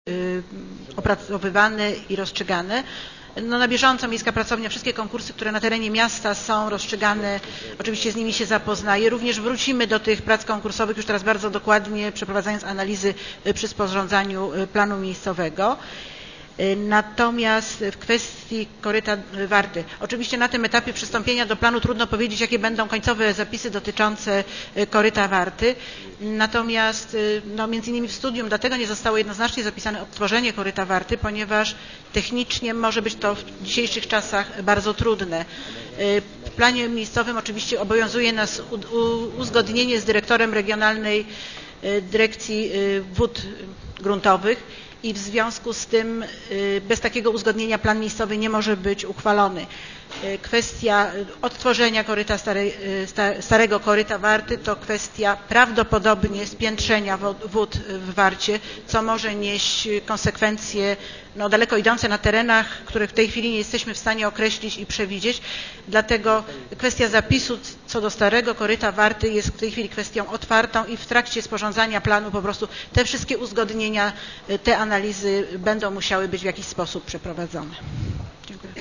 opracowywane i rozstrzygane. No, na bieżąco Miejska Pracownia, wszystkie konkursy, które na terenie miasta są rozstrzygane, oczywiście z nimi się zapoznaje. Również wrócimy do tych prac konkursowych już teraz bardzo dokładnie, przeprowadzając analizy przy sporządzaniu planu miejscowego. Natomiast w kwestii koryta Warty, oczywiście na tym etapie przystąpienia do planu trudno powiedzieć, jakie będą końcowe zapisy dotyczące koryta Warty. Natomiast no, między innymi w studium dlatego nie zostało jednoznacznie zapisane odtworzenie koryta Warty, ponieważ technicznie może być to w dzisiejszych czasach bardzo trudne. W planie miejscowym oczywiście obowiązuje nas uzgodnienie z dyrektorem Regionalnej Dyrekcji Wód Gruntowych i w związku z tym bez takiego uzgodnienia plan miejscowy nie może być uchwalony. Kwestia odtworzenia koryta starego koryta Warty to kwestia prawdopodobnie spiętrzenia wód w Warcie, co może nieść konsekwencje no, daleko idące na terenach, które w tej chwili nie jesteśmy w stanie określić i przewidzieć. Dlatego kwestia zapisu co do starego koryta Warty jest w tej chwili kwestią otwartą i w trakcie sporządzania planu po prostu te wszystkie uzgodnienia, te analizy będą musiały być w jakiś sposób przeprowadzone. Dziękuję.